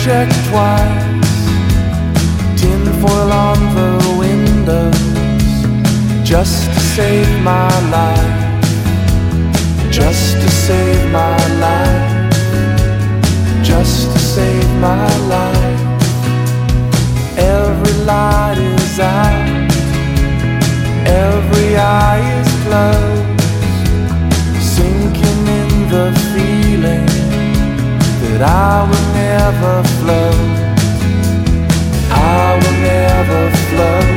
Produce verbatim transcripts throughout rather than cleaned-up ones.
check twice, tinfoil on the windows, just to save my life, just to save my life, just to save my life. Every light is out, every eye is closed, sinking in the feeling that I will never float, I will never float,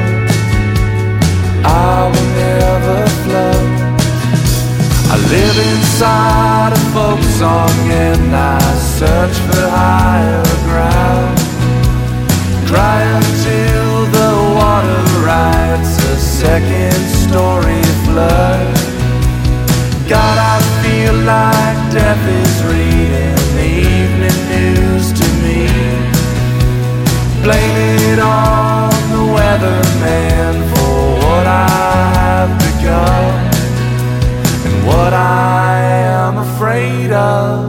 I will never float. I live inside a folk song and I search for higher ground, cry until the water writes a second story flood. God, I feel like death is reading the evening news to me. Blame it on the weatherman for what I have become and what I am afraid of.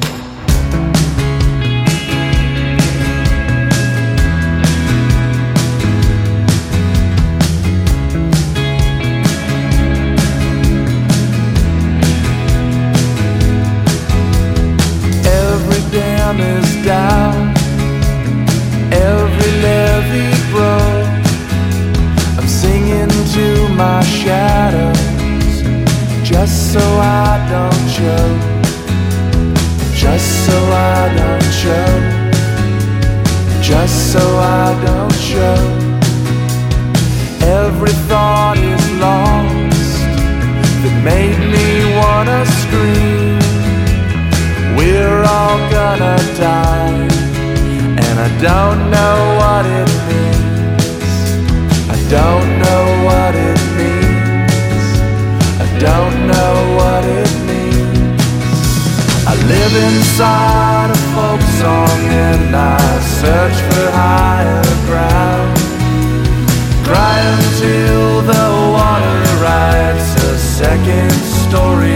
Is down, every levee broke. I'm singing to my shadows, just so I don't choke, just so I don't choke, just so I don't choke. Every thought is lost that made me wanna scream. We're all gonna die, and I don't know what it means. I don't know what it means. I don't know what it means. I live inside a folk song and I search for higher ground, cry until the water writes a second story